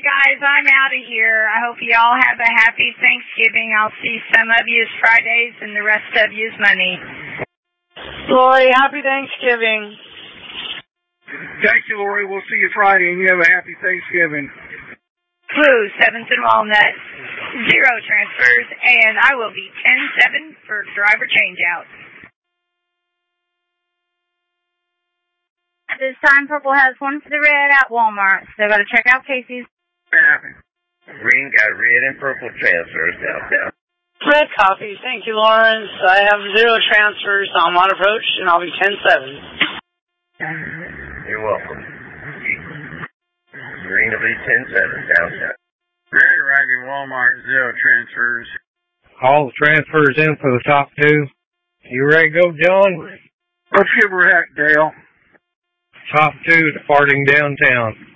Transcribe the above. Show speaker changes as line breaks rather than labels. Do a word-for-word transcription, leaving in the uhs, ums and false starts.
guys, I'm out of here. I hope you all have a happy Thanksgiving. I'll see some of you Fridays and the rest of you's Monday.
Lori, happy Thanksgiving.
Thank you, Lori. We'll see you Friday, and you have a happy Thanksgiving.
Blue, seventh and Walnut, zero transfers, and I will be ten seven for driver changeout.
At this time, Purple has one for the red at Walmart. So got to check out Casey's.
Green got red and purple transfers down there.
Red copy. Thank you, Lawrence. I have zero transfers on one approach, and I'll be ten seven.
You're welcome. Green will be ten seven down there.
Red arriving Walmart, zero transfers.
All the transfers in for the top two. You ready to go, John?
Let's give her a heck, Dale.
Top two departing downtown.